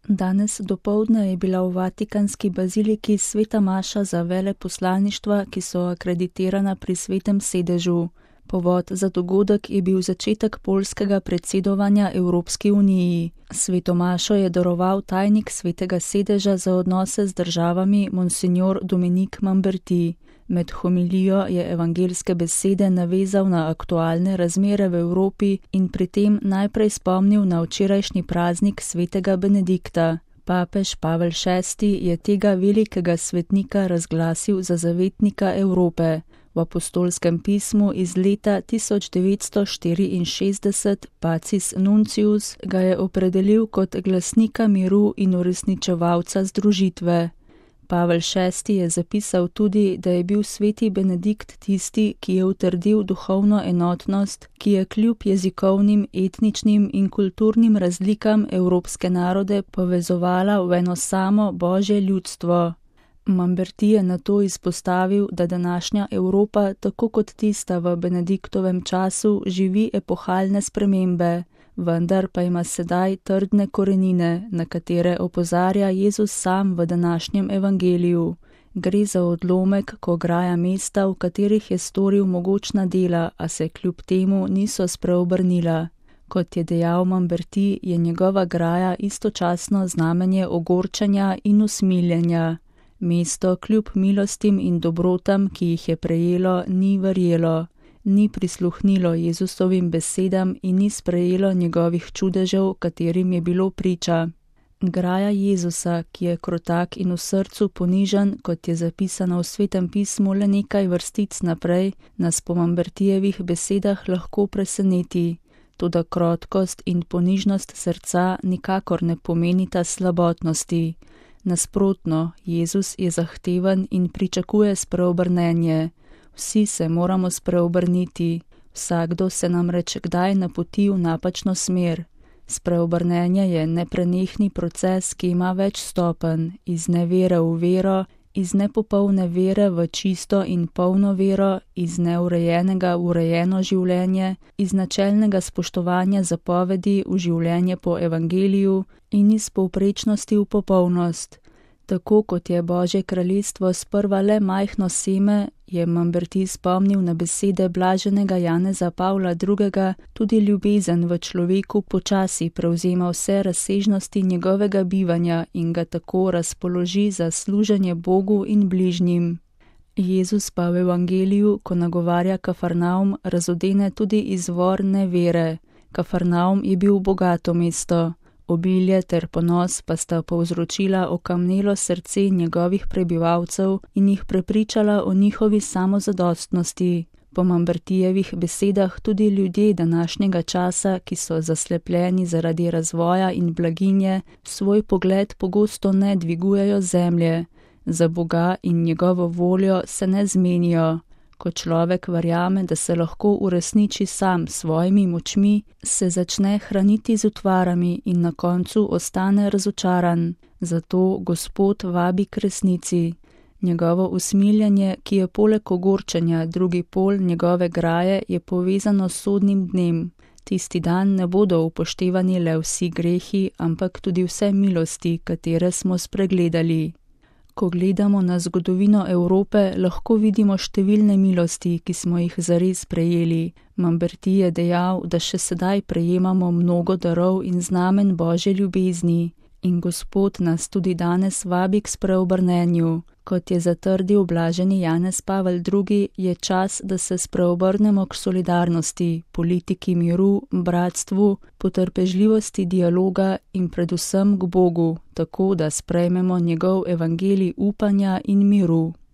Danes dopoldne je bila v Vatikanski baziliki sveta maša za veleposlaništva, ki so akreditirana pri svetem sedežu. Povod za dogodek je bil začetek poljskega predsedovanja Evropski uniji. Sveto mašo je daroval tajnik svetega sedeža za odnose z državami monsignor Dominik Mamberti. Med homilijo je evangelske besede navezal na aktualne razmere v Evropi in pri tem najprej spomnil na včerajšnji praznik svetega Benedikta. Papež Pavel VI je tega velikega svetnika razglasil za zavetnika Evrope. V apostolskem pismu iz leta 1964 Pacis Nuncius ga je opredelil kot glasnika miru in uresničevalca združitve. Pavel VI je zapisal tudi, da je bil sveti Benedikt tisti, ki je utrdil duhovno enotnost, ki je kljub jezikovnim, etničnim in kulturnim razlikam evropske narode povezovala v eno samo Božje ljudstvo. Mamberti je nato izpostavil, da današnja Evropa, tako kot tista v Benediktovem času, živi epohalne spremembe, vendar pa ima sedaj trdne korenine, na katere opozarja Jezus sam v današnjem evangeliju. Gre za odlomek, ko ograja mesta, v katerih je storil mogočna dela, a se kljub temu niso spreobrnila. Kot je dejal Mamberti, je njegova graja istočasno znamenje ogorčanja in usmiljenja. Mesto kljub milostim in dobrotam, ki jih je prejelo, ni verjelo, ni prisluhnilo Jezusovim besedam in ni sprejelo njegovih čudežev, katerim je bilo priča. Graja Jezusa, ki je krotak in v srcu ponižan, kot je zapisano v svetem pismu le nekaj vrstic naprej, nas po Mambertijevih besedah lahko preseneti. Toda krotkost in ponižnost srca nikakor ne pomenita slabotnosti. Nasprotno, Jezus je zahteven in pričakuje spreobrnenje. Vsi se moramo spreobrniti, vsakdo se namreč kdaj napoti v napačno smer. Spreobrnenje je neprenehni proces, ki ima več stopenj, iz nevere v vero, iz nepopolne vere v čisto in polno vero, iz neurejenega v urejeno življenje, iz načelnega spoštovanja zapovedi v življenje po evangeliju in iz povprečnosti v popolnost. Tako kot je Božje kraljestvo sprva le majhno seme, je Mamberti spomnil na besede blaženega Janeza Pavla II., tudi ljubezen v človeku počasi prevzema vse razsežnosti njegovega bivanja in ga tako razpoloži za služenje Bogu in bližnjim. Jezus pa v evangeliju, ko nagovarja Kafarnaum, razodene tudi izvor nevere. Kafarnaum je bil bogato mesto. Obilje ter ponos pa sta povzročila okamnelo srce njegovih prebivalcev in jih prepričala o njihovi samozadostnosti. Po Mambertijevih besedah tudi ljudje današnjega časa, ki so zaslepljeni zaradi razvoja in blaginje, svoj pogled pogosto ne dvigujejo z zemlje. Za Boga in njegovo voljo se ne zmenijo. Ko človek verjame, da se lahko uresniči sam s svojimi močmi, se začne hraniti z utvarami in na koncu ostane razočaran. Zato Gospod vabi k resnici. Njegovo usmiljenje, ki je poleg ogorčenja drugi pol njegove graje, je povezano s sodnim dnem. Tisti dan ne bodo upoštevani le vsi grehi, ampak tudi vse milosti, katere smo spregledali. Ko gledamo na zgodovino Evrope, lahko vidimo številne milosti, ki smo jih zares prejeli. Mamberti je dejal, da še sedaj prejemamo mnogo darov in znamen Božje ljubezni. In Gospod nas tudi danes vabi k spreobrnenju. Kot je zatrdil blaženi Janez Pavel II., je čas, da se spreobrnemo k solidarnosti, politiki miru, bratstvu, potrpežljivosti dialoga in predvsem k Bogu, tako da sprejmemo njegov evangelij upanja in miru.